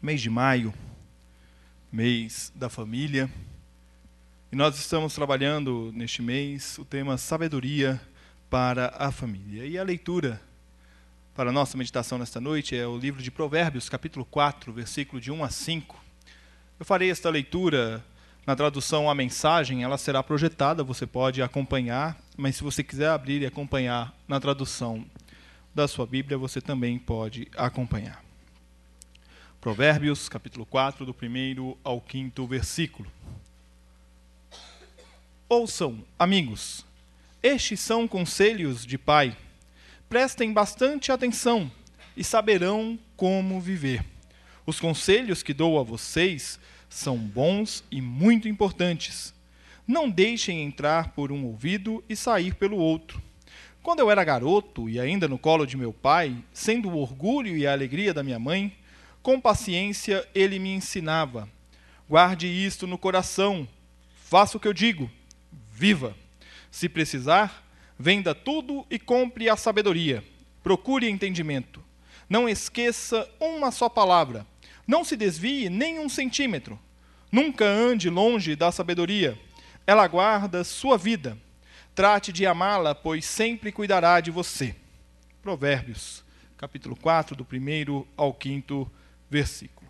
Mês de maio, mês da família, e nós estamos trabalhando neste mês o tema sabedoria para a família. E a leitura para a nossa meditação nesta noite é o livro de Provérbios, capítulo 4, versículo de 1 a 5. Eu farei esta leitura na tradução A Mensagem, ela será projetada, você pode acompanhar, mas se você quiser abrir e acompanhar na tradução da sua Bíblia, você também pode acompanhar. Provérbios, capítulo 4, do 1º ao 5º versículo. Ouçam, amigos, estes são conselhos de pai. Prestem bastante atenção e saberão como viver. Os conselhos que dou a vocês são bons e muito importantes. Não deixem entrar por um ouvido e sair pelo outro. Quando eu era garoto e ainda no colo de meu pai, sendo o orgulho e a alegria da minha mãe, com paciência ele me ensinava. Guarde isto no coração. Faça o que eu digo. Viva. Se precisar, venda tudo e compre a sabedoria. Procure entendimento. Não esqueça uma só palavra. Não se desvie nem um centímetro. Nunca ande longe da sabedoria. Ela guarda sua vida. Trate de amá-la, pois sempre cuidará de você. Provérbios, capítulo 4, do 1º ao 5º versículo.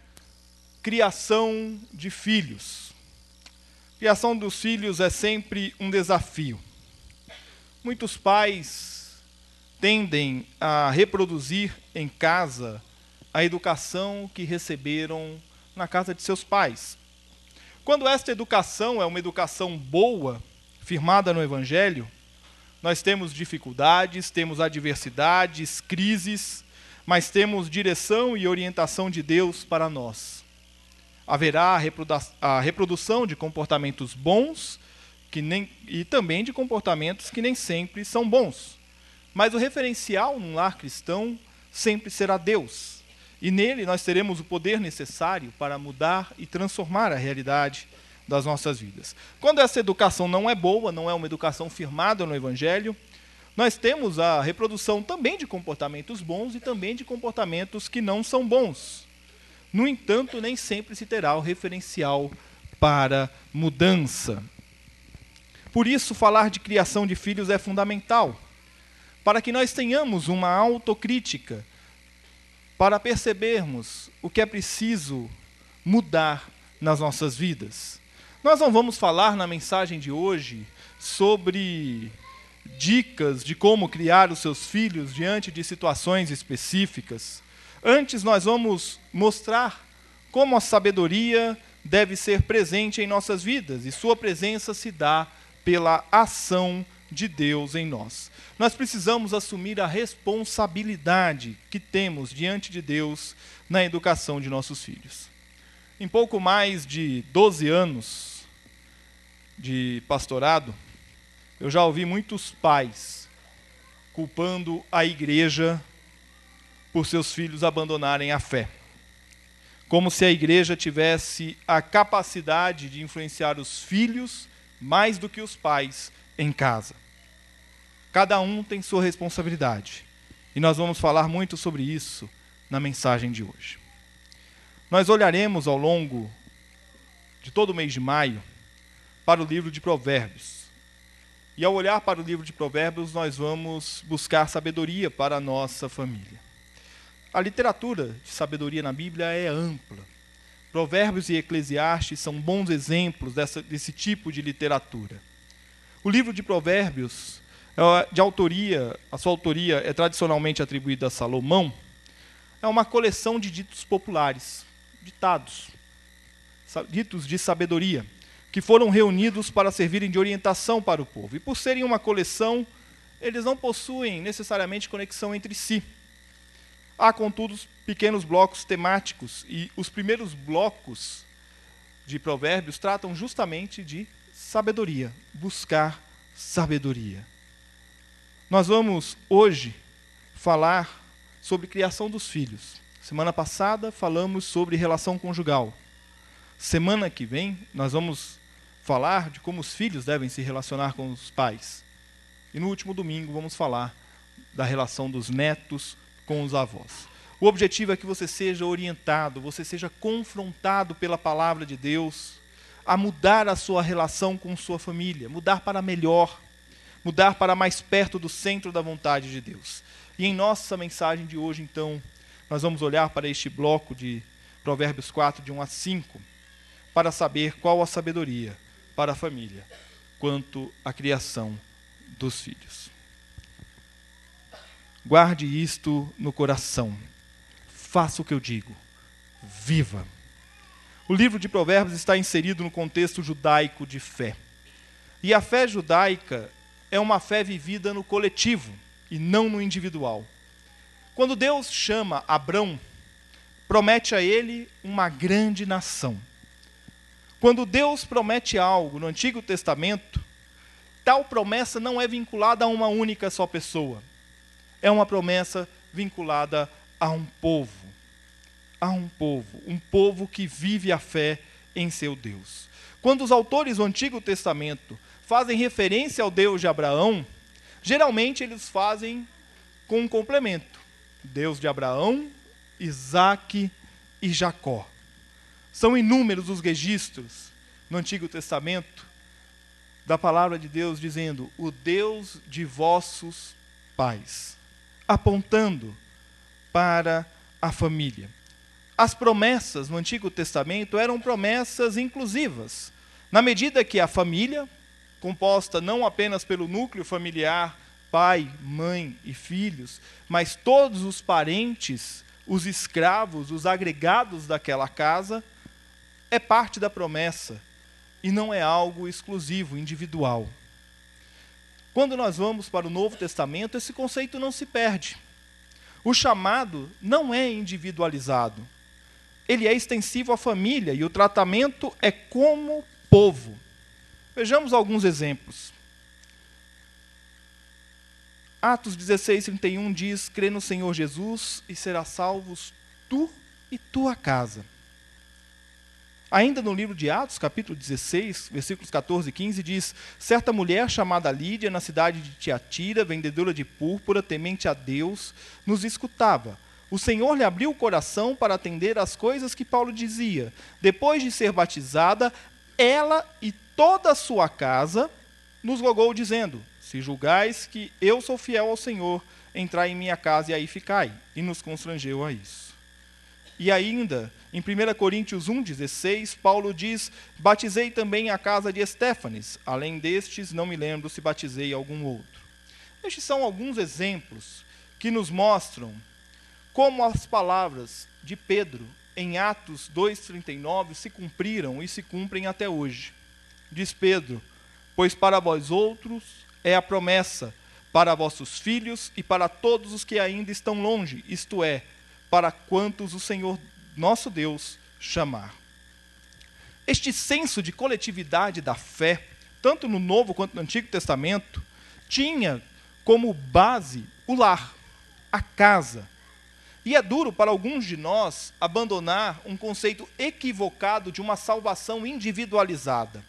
Criação de filhos. Criação dos filhos é sempre um desafio. Muitos pais tendem a reproduzir em casa a educação que receberam na casa de seus pais. Quando esta educação é uma educação boa, firmada no Evangelho, nós temos dificuldades, temos adversidades, crises, mas temos direção e orientação de Deus para nós. Haverá a reprodução de comportamentos bons e também de comportamentos que nem sempre são bons. Mas o referencial num lar cristão sempre será Deus. E nele nós teremos o poder necessário para mudar e transformar a realidade das nossas vidas. Quando essa educação não é boa, não é uma educação firmada no Evangelho, nós temos a reprodução também de comportamentos bons e também de comportamentos que não são bons. No entanto, nem sempre se terá o referencial para mudança. Por isso, falar de criação de filhos é fundamental, para que nós tenhamos uma autocrítica, para percebermos o que é preciso mudar nas nossas vidas. Nós não vamos falar na mensagem de hoje sobre dicas de como criar os seus filhos diante de situações específicas. Antes, nós vamos mostrar como a sabedoria deve ser presente em nossas vidas, e sua presença se dá pela ação de Deus em nós. Nós precisamos assumir a responsabilidade que temos diante de Deus na educação de nossos filhos. Em pouco mais de 12 anos de pastorado, eu já ouvi muitos pais culpando a igreja por seus filhos abandonarem a fé. Como se a igreja tivesse a capacidade de influenciar os filhos mais do que os pais em casa. Cada um tem sua responsabilidade. E nós vamos falar muito sobre isso na mensagem de hoje. Nós olharemos ao longo de todo o mês de maio para o livro de Provérbios. E ao olhar para o livro de Provérbios, nós vamos buscar sabedoria para a nossa família. A literatura de sabedoria na Bíblia é ampla. Provérbios e Eclesiastes são bons exemplos desse tipo de literatura. O livro de Provérbios, a sua autoria é tradicionalmente atribuída a Salomão, é uma coleção de ditos populares, ditos de sabedoria, que foram reunidos para servirem de orientação para o povo. E por serem uma coleção, eles não possuem necessariamente conexão entre si. Há, contudo, pequenos blocos temáticos, e os primeiros blocos de Provérbios tratam justamente de sabedoria, buscar sabedoria. Nós vamos hoje falar sobre criação dos filhos. Semana passada falamos sobre relação conjugal. Semana que vem nós vamos falar de como os filhos devem se relacionar com os pais. E no último domingo vamos falar da relação dos netos com os avós. O objetivo é que você seja orientado, você seja confrontado pela palavra de Deus a mudar a sua relação com sua família, mudar para melhor, mudar para mais perto do centro da vontade de Deus. E em nossa mensagem de hoje, então, nós vamos olhar para este bloco de Provérbios 4, de 1 a 5, para saber qual a sabedoria para a família, quanto à criação dos filhos. Guarde isto no coração. Faça o que eu digo. Viva. O livro de Provérbios está inserido no contexto judaico de fé. E a fé judaica é uma fé vivida no coletivo e não no individual. Quando Deus chama Abrão, promete a ele uma grande nação. Quando Deus promete algo no Antigo Testamento, tal promessa não é vinculada a uma única só pessoa. É uma promessa vinculada a um povo. Um povo que vive a fé em seu Deus. Quando os autores do Antigo Testamento fazem referência ao Deus de Abraão, geralmente eles fazem com um complemento. Deus de Abraão, Isaque e Jacó. São inúmeros os registros no Antigo Testamento da palavra de Deus dizendo, o Deus de vossos pais, apontando para a família. As promessas no Antigo Testamento eram promessas inclusivas, na medida que a família, composta não apenas pelo núcleo familiar, pai, mãe e filhos, mas todos os parentes, os escravos, os agregados daquela casa, é parte da promessa e não é algo exclusivo, individual. Quando nós vamos para o Novo Testamento, esse conceito não se perde. O chamado não é individualizado. Ele é extensivo à família e o tratamento é como povo. Vejamos alguns exemplos. Atos 16:31 diz, crê no Senhor Jesus e serás salvos tu e tua casa. Ainda no livro de Atos, capítulo 16, versículos 14 e 15, diz, certa mulher chamada Lídia, na cidade de Tiatira, vendedora de púrpura, temente a Deus, nos escutava. O Senhor lhe abriu o coração para atender às coisas que Paulo dizia. Depois de ser batizada, ela e toda a sua casa nos rogou, dizendo, se julgais que eu sou fiel ao Senhor, entrai em minha casa e aí ficai. E nos constrangeu a isso. E ainda, em 1 Coríntios 1,16, Paulo diz, batizei também a casa de Estéfanes. Além destes, não me lembro se batizei algum outro. Estes são alguns exemplos que nos mostram como as palavras de Pedro em Atos 2,39 se cumpriram e se cumprem até hoje. Diz Pedro, pois para vós outros é a promessa, para vossos filhos e para todos os que ainda estão longe, isto é, para quantos o Senhor, nosso Deus, chamar. Este senso de coletividade da fé, tanto no Novo quanto no Antigo Testamento, tinha como base o lar, a casa. E é duro para alguns de nós abandonar um conceito equivocado de uma salvação individualizada.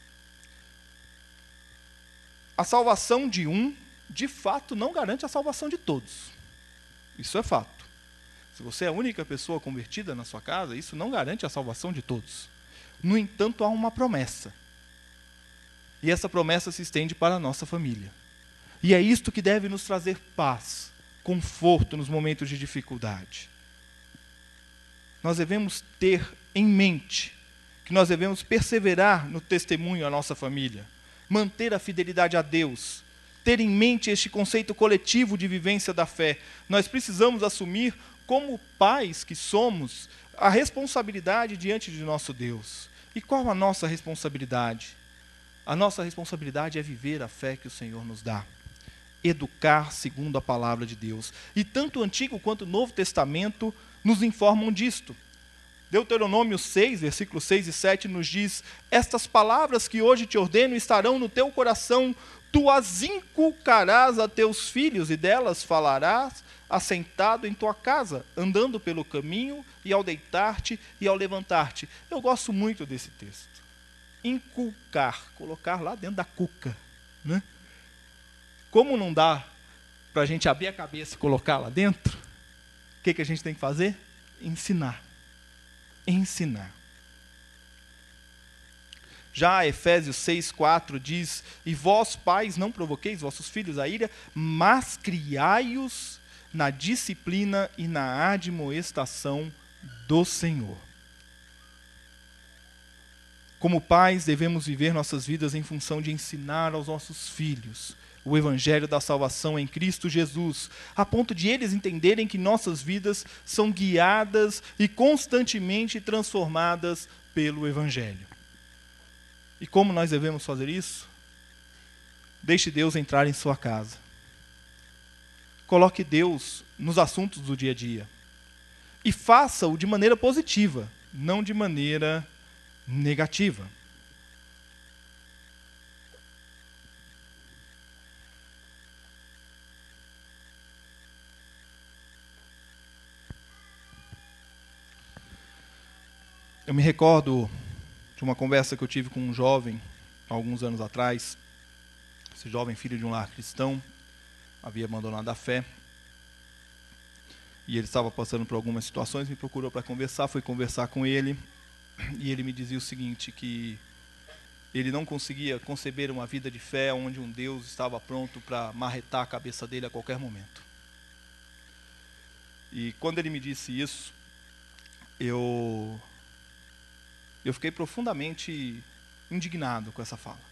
A salvação de um, de fato, não garante a salvação de todos. Isso é fato. Se você é a única pessoa convertida na sua casa, isso não garante a salvação de todos. No entanto, há uma promessa. E essa promessa se estende para a nossa família. E é isto que deve nos trazer paz, conforto nos momentos de dificuldade. Nós devemos ter em mente que nós devemos perseverar no testemunho à nossa família, manter a fidelidade a Deus, ter em mente este conceito coletivo de vivência da fé. Nós precisamos assumir, como pais que somos, a responsabilidade diante de nosso Deus. E qual a nossa responsabilidade? A nossa responsabilidade é viver a fé que o Senhor nos dá. Educar segundo a palavra de Deus. E tanto o Antigo quanto o Novo Testamento nos informam disto. Deuteronômio 6, versículos 6 e 7 nos diz, estas palavras que hoje te ordeno estarão no teu coração, tu as inculcarás a teus filhos e delas falarás assentado em tua casa, andando pelo caminho e ao deitar-te e ao levantar-te. Eu gosto muito desse texto. Inculcar, colocar lá dentro da cuca, né? Como não dá para a gente abrir a cabeça e colocar lá dentro, que a gente tem que fazer? Ensinar. Ensinar. Já Efésios 6:4 diz: e vós, pais, não provoqueis vossos filhos a ira, mas criai-os na disciplina e na admoestação do Senhor. Como pais, devemos viver nossas vidas em função de ensinar aos nossos filhos o evangelho da salvação em Cristo Jesus, a ponto de eles entenderem que nossas vidas são guiadas e constantemente transformadas pelo evangelho. E como nós devemos fazer isso? Deixe Deus entrar em sua casa. Coloque Deus nos assuntos do dia a dia. E faça-o de maneira positiva, não de maneira negativa. Eu me recordo de uma conversa que eu tive com um jovem, alguns anos atrás. Esse jovem, filho de um lar cristão, havia abandonado a fé. E ele estava passando por algumas situações, me procurou para conversar, fui conversar com ele. E ele me dizia o seguinte, que ele não conseguia conceber uma vida de fé onde um Deus estava pronto para marretar a cabeça dele a qualquer momento. E quando ele me disse isso, eu fiquei profundamente indignado com essa fala.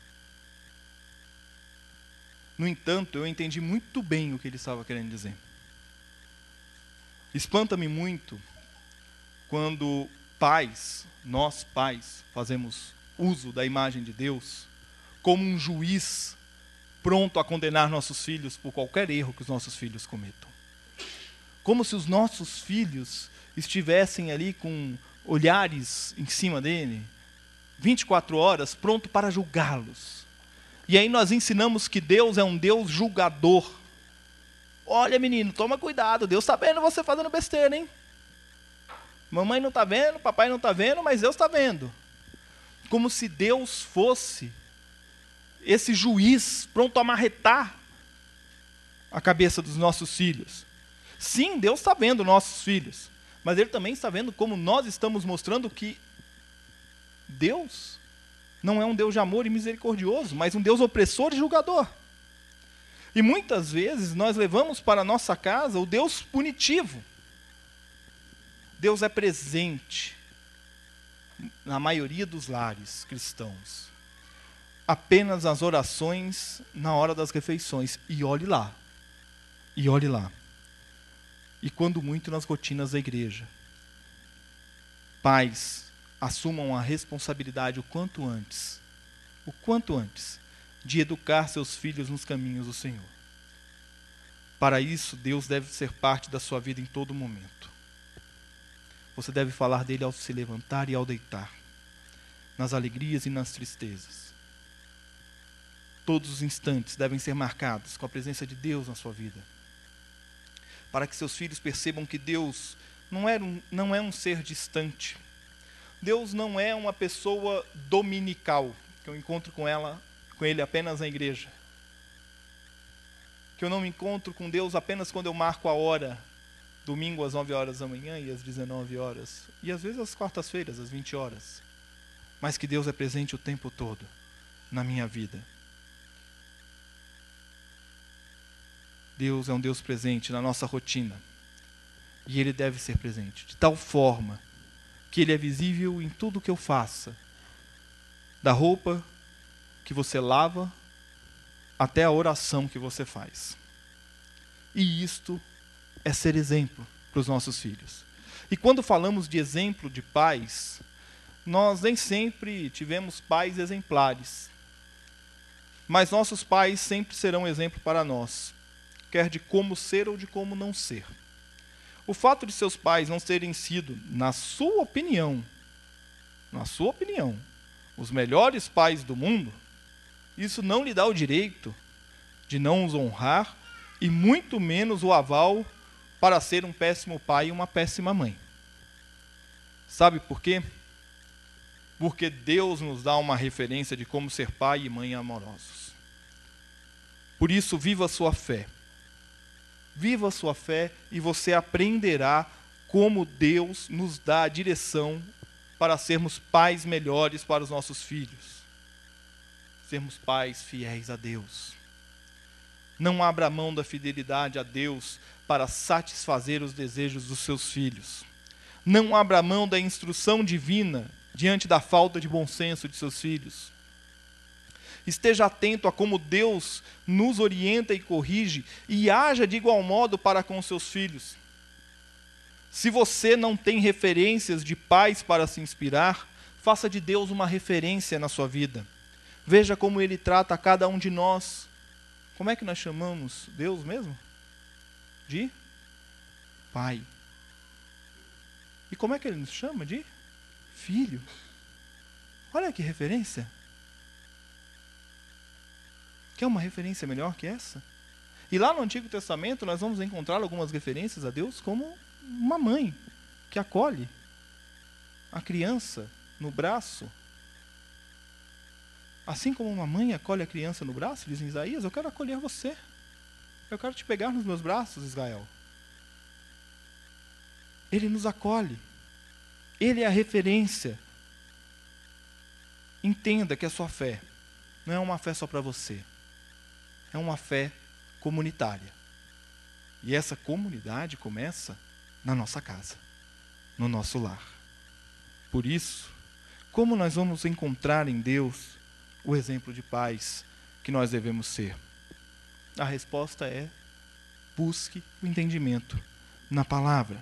No entanto, eu entendi muito bem o que ele estava querendo dizer. Espanta-me muito quando nós pais, fazemos uso da imagem de Deus como um juiz pronto a condenar nossos filhos por qualquer erro que os nossos filhos cometam. Como se os nossos filhos estivessem ali com olhares em cima dele, 24 horas, pronto para julgá-los. E aí nós ensinamos que Deus é um Deus julgador. Olha, menino, toma cuidado, Deus está vendo você fazendo besteira, hein? Mamãe não está vendo, papai não está vendo, mas Deus está vendo. Como se Deus fosse esse juiz pronto a marretar a cabeça dos nossos filhos. Sim, Deus está vendo nossos filhos, mas Ele também está vendo como nós estamos mostrando que Deus não é um Deus de amor e misericordioso, mas um Deus opressor e julgador. E muitas vezes nós levamos para a nossa casa o Deus punitivo. Deus é presente na maioria dos lares cristãos. Apenas as orações na hora das refeições. E olhe lá. E olhe lá. E quando muito nas rotinas da igreja. Pais, assumam a responsabilidade o quanto antes, de educar seus filhos nos caminhos do Senhor. Para isso, Deus deve ser parte da sua vida em todo momento. Você deve falar dele ao se levantar e ao deitar, nas alegrias e nas tristezas. Todos os instantes devem ser marcados com a presença de Deus na sua vida, para que seus filhos percebam que Deus não é um ser distante. Deus não é uma pessoa dominical, que eu encontro com ele apenas na igreja. Que eu não me encontro com Deus apenas quando eu marco a hora, domingo às 9 horas da manhã e às 19 horas. E às vezes às quartas-feiras, às 20 horas. Mas que Deus é presente o tempo todo na minha vida. Deus é um Deus presente na nossa rotina. E Ele deve ser presente, de tal forma que Ele é visível em tudo que eu faça. Da roupa que você lava, até a oração que você faz. E isto é ser exemplo para os nossos filhos. E quando falamos de exemplo de pais, nós nem sempre tivemos pais exemplares. Mas nossos pais sempre serão exemplo para nós, quer de como ser ou de como não ser. O fato de seus pais não terem sido, na sua opinião, os melhores pais do mundo, isso não lhe dá o direito de não os honrar e muito menos o aval para ser um péssimo pai e uma péssima mãe. Sabe por quê? Porque Deus nos dá uma referência de como ser pai e mãe amorosos. Por isso, viva a sua fé. viva a sua fé e você aprenderá como Deus nos dá a direção para sermos pais melhores para os nossos filhos. Sermos pais fiéis a Deus. Não abra mão da fidelidade a Deus para satisfazer os desejos dos seus filhos. Não abra mão da instrução divina diante da falta de bom senso de seus filhos. Esteja atento a como Deus nos orienta e corrige e haja de igual modo para com os seus filhos. Se você não tem referências de pais para se inspirar, faça de Deus uma referência na sua vida. Veja como Ele trata a cada um de nós. Como é que nós chamamos Deus mesmo? De Pai. E como é que Ele nos chama? De Filho. Olha que referência. Quer uma referência melhor que essa? E lá no Antigo Testamento nós vamos encontrar algumas referências a Deus como uma mãe que acolhe a criança no braço. Assim como uma mãe acolhe a criança no braço, diz em Isaías, eu quero acolher você. Eu quero te pegar nos meus braços, Israel. Ele nos acolhe. Ele é a referência. Entenda que a sua fé não é uma fé só para você. É uma fé comunitária. E essa comunidade começa na nossa casa, no nosso lar. Por isso, como nós vamos encontrar em Deus o exemplo de pais que nós devemos ser? A resposta é: busque o entendimento na palavra.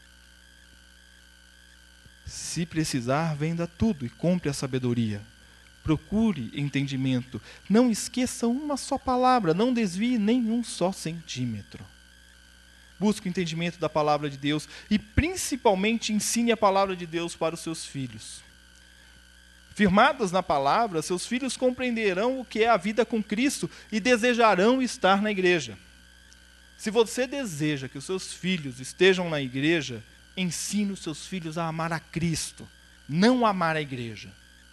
Se precisar, venda tudo e compre a sabedoria. Procure entendimento. Não esqueça uma só palavra, não desvie nenhum só centímetro. Busque o entendimento da palavra de Deus e principalmente ensine a palavra de Deus para os seus filhos. Firmados na palavra, seus filhos compreenderão o que é a vida com Cristo e desejarão estar na igreja. Se você deseja que os seus filhos estejam na igreja, ensine os seus filhos a amar a Cristo, não amar a igreja.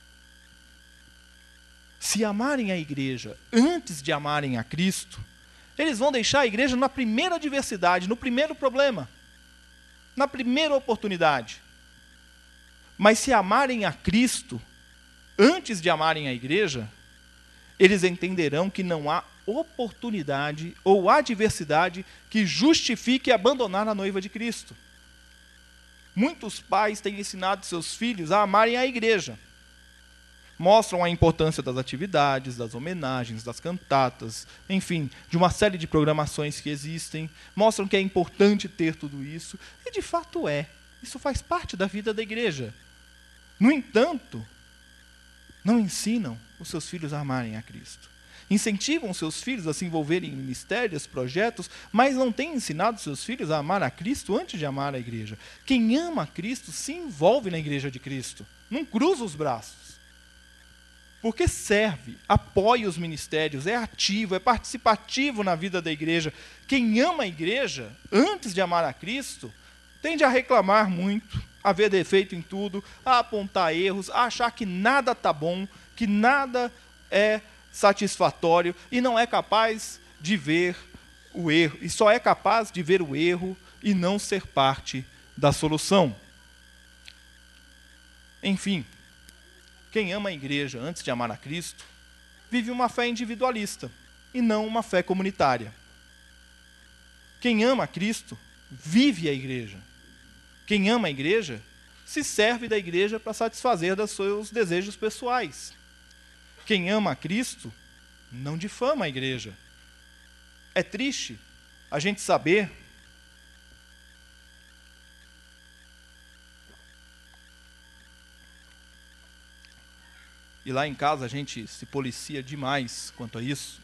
Se amarem a igreja antes de amarem a Cristo, eles vão deixar a igreja na primeira adversidade, no primeiro problema, na primeira oportunidade. Mas se amarem a Cristo antes de amarem a igreja, eles entenderão que não há oportunidade ou adversidade que justifique abandonar a noiva de Cristo. Muitos pais têm ensinado seus filhos a amarem a igreja. Mostram a importância das atividades, das homenagens, das cantatas, enfim, de uma série de programações que existem. Mostram que é importante ter tudo isso, e de fato é. Isso faz parte da vida da igreja. No entanto, não ensinam os seus filhos a amarem a Cristo. Incentivam seus filhos a se envolverem em ministérios, projetos, mas não têm ensinado seus filhos a amar a Cristo antes de amar a igreja. Quem ama a Cristo se envolve na igreja de Cristo, não cruza os braços. Porque serve, apoia os ministérios, é ativo, é participativo na vida da igreja. Quem ama a igreja, antes de amar a Cristo, tende a reclamar muito, a ver defeito em tudo, a apontar erros, a achar que nada está bom, que nada é satisfatório e não é capaz de ver o erro. E só é capaz de ver o erro e não ser parte da solução. Enfim, quem ama a igreja antes de amar a Cristo, vive uma fé individualista e não uma fé comunitária. Quem ama a Cristo, vive a igreja. Quem ama a igreja, se serve da igreja para satisfazer dos seus desejos pessoais. Quem ama a Cristo, não difama a igreja. É triste a gente saber e lá em casa a gente se policia demais quanto a isso,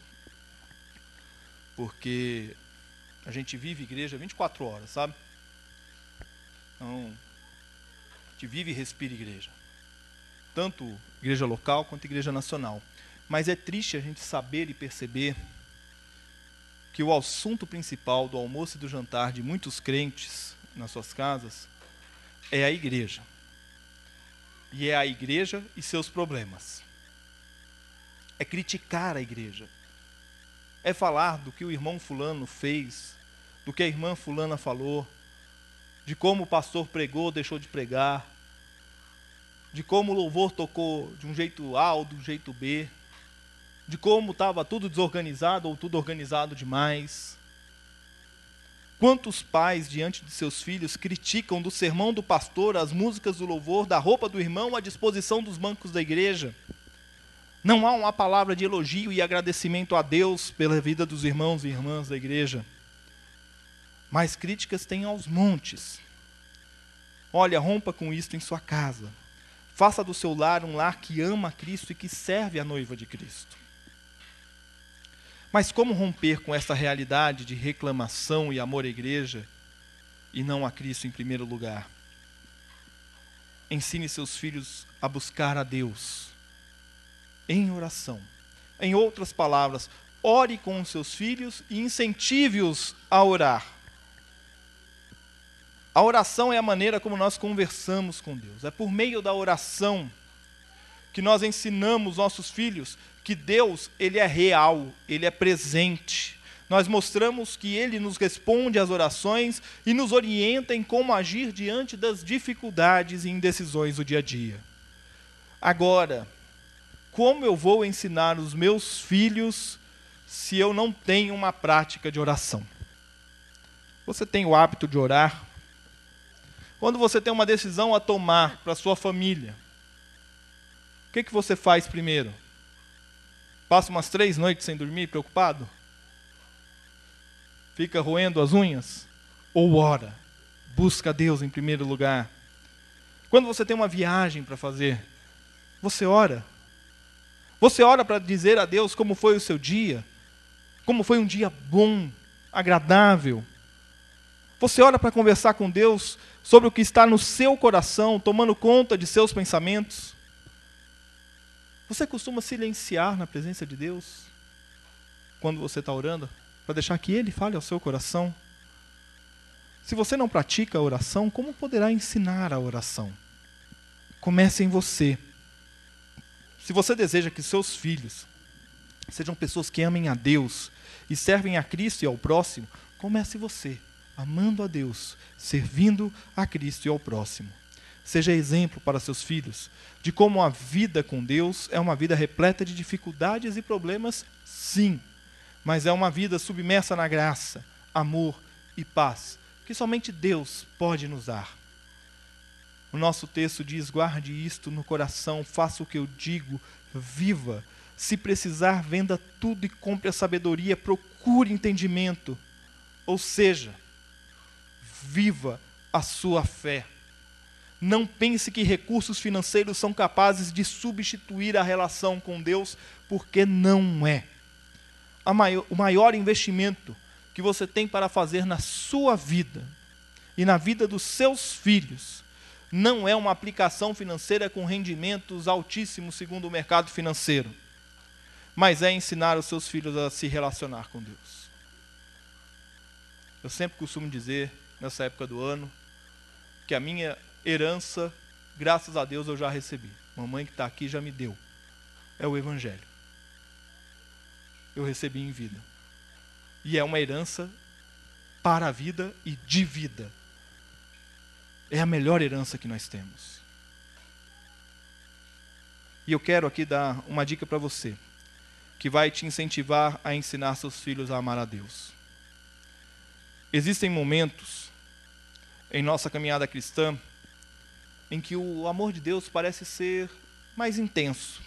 porque a gente vive igreja 24 horas, sabe? Então, a gente vive e respira igreja. Tanto igreja local quanto igreja nacional. Mas é triste a gente saber e perceber que o assunto principal do almoço e do jantar de muitos crentes nas suas casas é a igreja. E é a igreja e seus problemas. É criticar a igreja. É falar do que o irmão fulano fez, do que a irmã fulana falou, de como o pastor pregou, deixou de pregar, de como o louvor tocou de um jeito A ou de um jeito B, de como estava tudo desorganizado ou tudo organizado demais. Quantos pais, diante de seus filhos, criticam do sermão do pastor, as músicas do louvor, da roupa do irmão, à disposição dos bancos da igreja? Não há uma palavra de elogio e agradecimento a Deus pela vida dos irmãos e irmãs da igreja. Mas críticas tem aos montes. Olha, rompa com isto em sua casa. Faça do seu lar um lar que ama a Cristo e que serve a noiva de Cristo. Mas como romper com essa realidade de reclamação e amor à igreja e não a Cristo em primeiro lugar? Ensine seus filhos a buscar a Deus em oração. Em outras palavras, ore com os seus filhos e incentive-os a orar. A oração é a maneira como nós conversamos com Deus. É por meio da oração que nós ensinamos nossos filhos que Deus, Ele é real, Ele é presente. Nós mostramos que Ele nos responde às orações e nos orienta em como agir diante das dificuldades e indecisões do dia a dia. Agora, como eu vou ensinar os meus filhos se eu não tenho uma prática de oração? Você tem o hábito de orar? Quando você tem uma decisão a tomar para a sua família, o que você faz primeiro? Passa umas 3 noites sem dormir, preocupado? Fica roendo as unhas? Ou ora? Busca Deus em primeiro lugar. Quando você tem uma viagem para fazer, você ora? Você ora para dizer a Deus como foi o seu dia? Como foi um dia bom, agradável? Você ora para conversar com Deus sobre o que está no seu coração, tomando conta de seus pensamentos? Você costuma silenciar na presença de Deus quando você está orando, para deixar que Ele fale ao seu coração? Se você não pratica a oração, como poderá ensinar a oração? Comece em você. Se você deseja que seus filhos sejam pessoas que amem a Deus e servem a Cristo e ao próximo, comece você, amando a Deus, servindo a Cristo e ao próximo. Seja exemplo para seus filhos de como a vida com Deus é uma vida repleta de dificuldades e problemas, sim, mas é uma vida submersa na graça, amor e paz, que somente Deus pode nos dar. O nosso texto diz: guarde isto no coração, faça o que eu digo, viva. Se precisar, venda tudo e compre a sabedoria, procure entendimento. Ou seja, viva a sua fé. Não pense que recursos financeiros são capazes de substituir a relação com Deus, porque não é. O maior investimento que você tem para fazer na sua vida e na vida dos seus filhos não é uma aplicação financeira com rendimentos altíssimos segundo o mercado financeiro, mas é ensinar os seus filhos a se relacionar com Deus. Eu sempre costumo dizer, nessa época do ano, que a minha herança, graças a Deus, eu já recebi. Mamãe que está aqui já me deu. É o Evangelho. Eu recebi em vida. E é uma herança para a vida e de vida. É a melhor herança que nós temos. E eu quero aqui dar uma dica para você, que vai te incentivar a ensinar seus filhos a amar a Deus. Existem momentos em nossa caminhada cristã em que o amor de Deus parece ser mais intenso.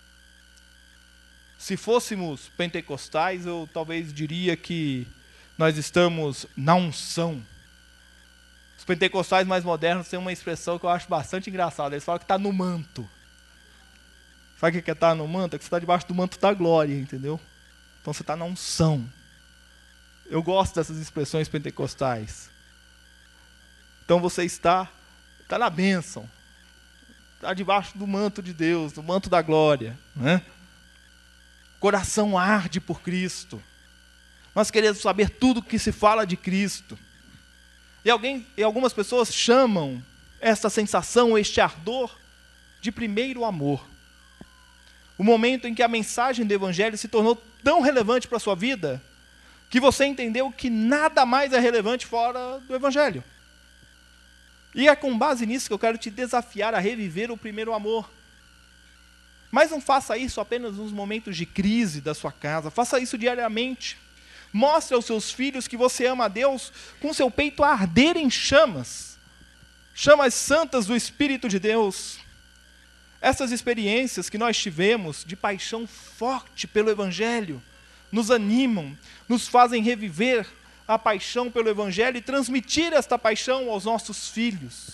Se fôssemos pentecostais, eu talvez diria que nós estamos na unção. Os pentecostais mais modernos têm uma expressão que eu acho bastante engraçada. Eles falam que está no manto. Sabe o que é estar no manto? É que você está debaixo do manto da glória, entendeu? Então você está na unção. Eu gosto dessas expressões pentecostais. Então você está na bênção. Está debaixo do manto de Deus, do manto da glória, né? Coração arde por Cristo. Nós queremos saber tudo o que se fala de Cristo. E algumas pessoas chamam essa sensação, este ardor, de primeiro amor. O momento em que a mensagem do Evangelho se tornou tão relevante para a sua vida, que você entendeu que nada mais é relevante fora do Evangelho. E é com base nisso que eu quero te desafiar a reviver o primeiro amor. Mas não faça isso apenas nos momentos de crise da sua casa, faça isso diariamente. Mostre aos seus filhos que você ama a Deus com seu peito a arder em chamas. Chamas santas do Espírito de Deus. Essas experiências que nós tivemos de paixão forte pelo Evangelho, nos animam, nos fazem reviver a paixão pelo Evangelho e transmitir esta paixão aos nossos filhos.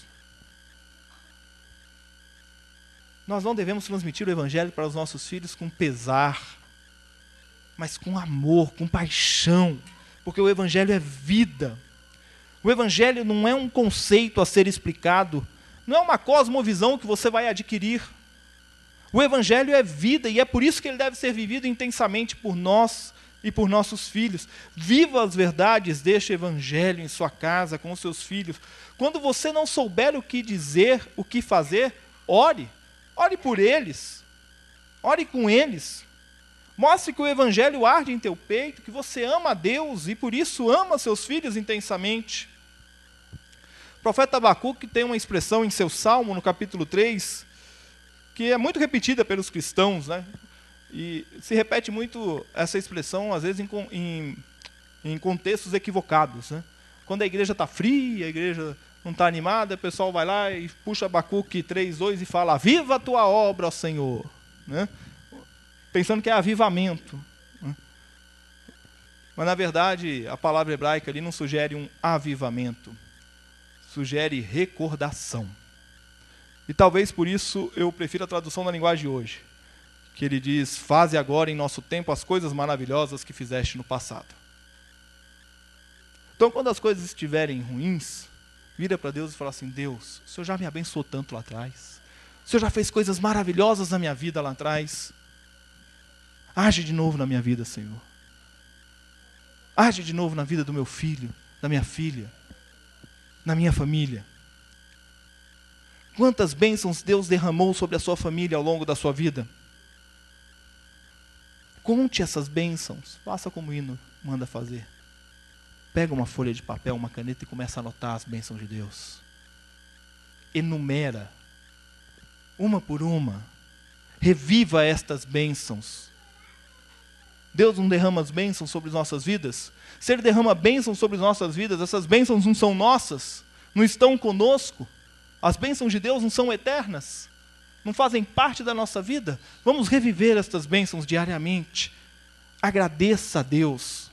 Nós não devemos transmitir o Evangelho para os nossos filhos com pesar, mas com amor, com paixão, porque o Evangelho é vida. O Evangelho não é um conceito a ser explicado, não é uma cosmovisão que você vai adquirir. O Evangelho é vida e é por isso que ele deve ser vivido intensamente por nós e por nossos filhos. Viva as verdades deste Evangelho em sua casa, com os seus filhos. Quando você não souber o que dizer, o que fazer, ore. Ore por eles. Ore com eles. Mostre que o Evangelho arde em teu peito, que você ama a Deus e por isso ama seus filhos intensamente. O profeta Abacuque tem uma expressão em seu Salmo, no capítulo 3, que é muito repetida pelos cristãos, né? E se repete muito essa expressão, às vezes, em contextos equivocados, né? Quando a igreja está fria, a igreja não está animada, o pessoal vai lá e puxa Abacuque 3:2 e fala: viva a tua obra, ó Senhor, né? Pensando que é avivamento, né? Mas, na verdade, a palavra hebraica ali não sugere um avivamento, sugere recordação. E talvez por isso eu prefiro a tradução da linguagem de hoje, que ele diz: faze agora em nosso tempo as coisas maravilhosas que fizeste no passado. Então, quando as coisas estiverem ruins, vira para Deus e fala assim: Deus, o Senhor já me abençoou tanto lá atrás, o Senhor já fez coisas maravilhosas na minha vida lá atrás, age de novo na minha vida, Senhor. Age de novo na vida do meu filho, da minha filha, na minha família. Quantas bênçãos Deus derramou sobre a sua família ao longo da sua vida? Conte essas bênçãos, faça como o hino manda fazer. Pega uma folha de papel, uma caneta e começa a anotar as bênçãos de Deus. Enumera, uma por uma. Reviva estas bênçãos. Deus não derrama as bênçãos sobre as nossas vidas? Se Ele derrama bênçãos sobre as nossas vidas, essas bênçãos não são nossas, não estão conosco. As bênçãos de Deus não são eternas, não fazem parte da nossa vida. Vamos reviver estas bênçãos diariamente. Agradeça a Deus.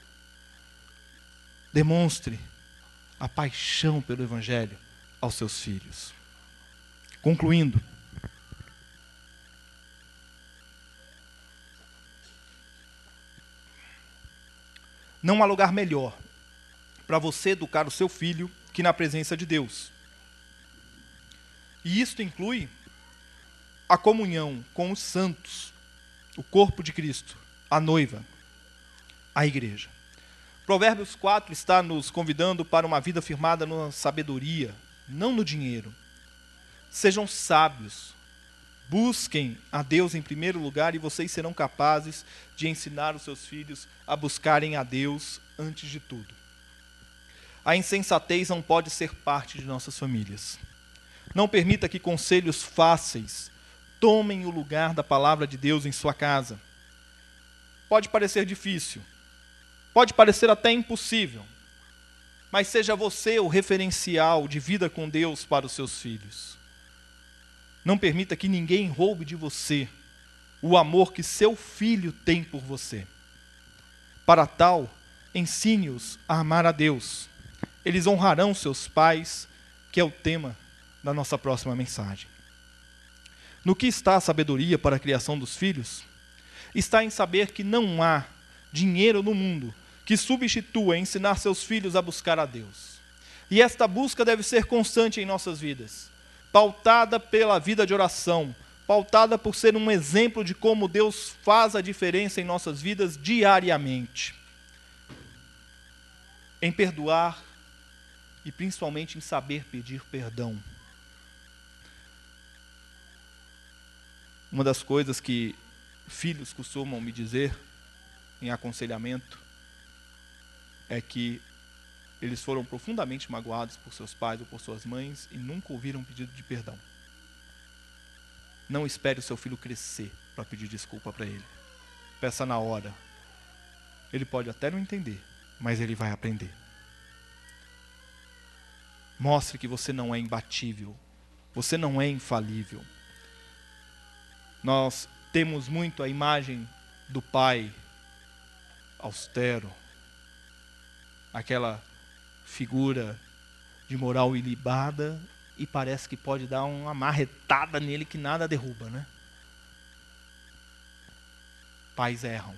Demonstre a paixão pelo Evangelho aos seus filhos. Concluindo, não há lugar melhor para você educar o seu filho que na presença de Deus. E isto inclui a comunhão com os santos, o corpo de Cristo, a noiva, a igreja. Provérbios 4 está nos convidando para uma vida firmada na sabedoria, não no dinheiro. Sejam sábios, busquem a Deus em primeiro lugar e vocês serão capazes de ensinar os seus filhos a buscarem a Deus antes de tudo. A insensatez não pode ser parte de nossas famílias. Não permita que conselhos fáceis tomem o lugar da palavra de Deus em sua casa. Pode parecer difícil, pode parecer até impossível, mas seja você o referencial de vida com Deus para os seus filhos. Não permita que ninguém roube de você o amor que seu filho tem por você. Para tal, ensine-os a amar a Deus. Eles honrarão seus pais, que é o tema da nossa próxima mensagem. No que está a sabedoria para a criação dos filhos? Está em saber que não há dinheiro no mundo que substitua ensinar seus filhos a buscar a Deus. E esta busca deve ser constante em nossas vidas, pautada pela vida de oração, pautada por ser um exemplo de como Deus faz a diferença em nossas vidas diariamente. Em perdoar e principalmente em saber pedir perdão. Uma das coisas que filhos costumam me dizer em aconselhamento é que eles foram profundamente magoados por seus pais ou por suas mães e nunca ouviram um pedido de perdão. Não espere o seu filho crescer para pedir desculpa para ele. Peça na hora. Ele pode até não entender, mas ele vai aprender. Mostre que você não é imbatível. Você não é infalível. Nós temos muito a imagem do pai austero, aquela figura de moral ilibada, e parece que pode dar uma marretada nele que nada derruba, né? Pais erram.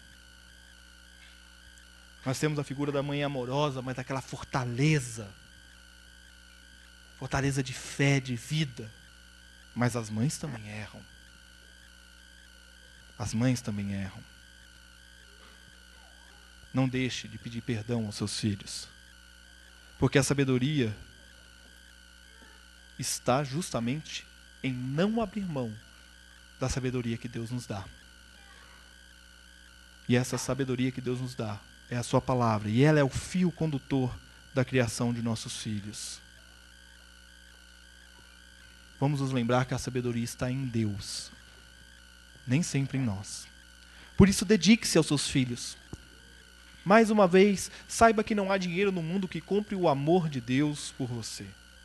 Nós temos a figura da mãe amorosa, mas aquela fortaleza de fé, de vida. Mas as mães também erram. As mães também erram. Não deixe de pedir perdão aos seus filhos, porque a sabedoria está justamente em não abrir mão da sabedoria que Deus nos dá. E essa sabedoria que Deus nos dá é a sua palavra, e ela é o fio condutor da criação de nossos filhos. Vamos nos lembrar que a sabedoria está em Deus, nem sempre em nós. Por isso, dedique-se aos seus filhos. Mais uma vez, saiba que não há dinheiro no mundo que compre o amor de Deus por você.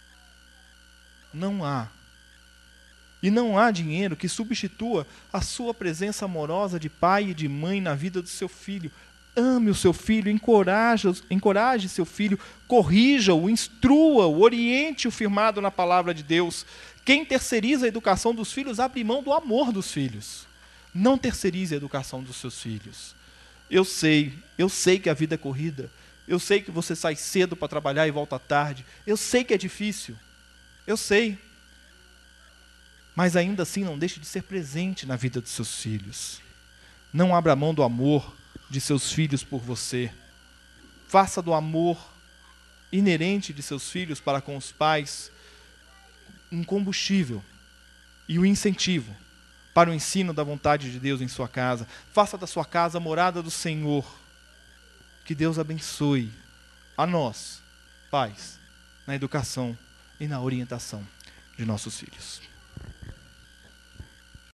Não há. E não há dinheiro que substitua a sua presença amorosa de pai e de mãe na vida do seu filho. Ame o seu filho, encoraje seu filho, corrija-o, instrua-o, oriente-o firmado na palavra de Deus. Quem terceiriza a educação dos filhos abre mão do amor dos filhos. Não terceirize a educação dos seus filhos. Eu sei que a vida é corrida. Eu sei que você sai cedo para trabalhar e volta tarde. Eu sei que é difícil. Eu sei. Mas ainda assim não deixe de ser presente na vida dos seus filhos. Não abra mão do amor de seus filhos por você. Faça do amor inerente de seus filhos para com os pais um combustível e um incentivo para o ensino da vontade de Deus em sua casa. Faça da sua casa a morada do Senhor. Que Deus abençoe a nós, pais, na educação e na orientação de nossos filhos.